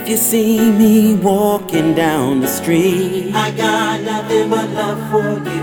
you see me walking down the street, I got nothing but love for you.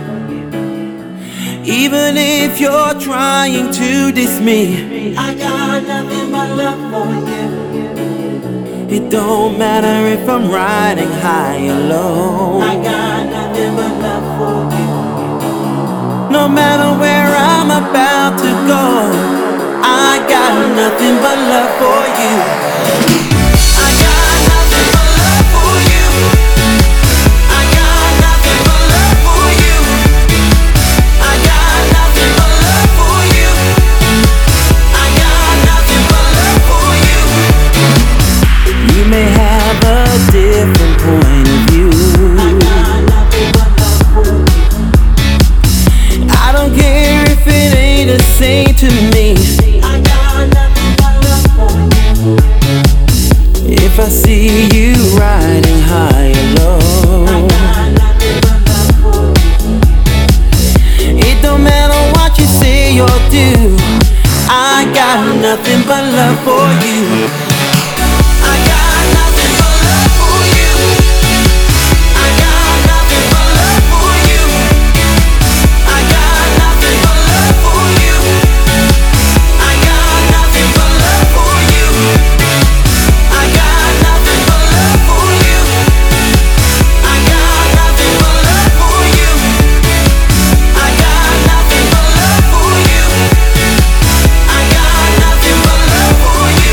even if you're trying to diss me, I got nothing but love for you. it don't matter if I'm riding high or low. I got nothing but love for you. No matter where I'm about to go, I got nothing but love for you. I got nothing but love for you. I got nothing but love for you. I got nothing but love for you. I got nothing but love for you. You may have a different point of view. I got nothing but love for you. I don't care if it ain't the same to me. I got nothing but love for you. If I see you riding high or low, I got nothing but love for you. it don't matter what you say or do, I got nothing but love for you. I got nothing but love for you. I got nothing but love for you. I got nothing but love for you. I got nothing but love for you. I got nothing but love for you. I got nothing but love for you. I got nothing but love for you. I got nothing but love for you.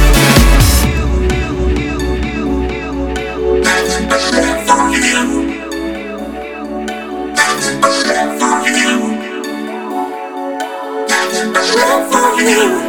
Nothing but love for you. Nothing but love for you. Nothing but love for you.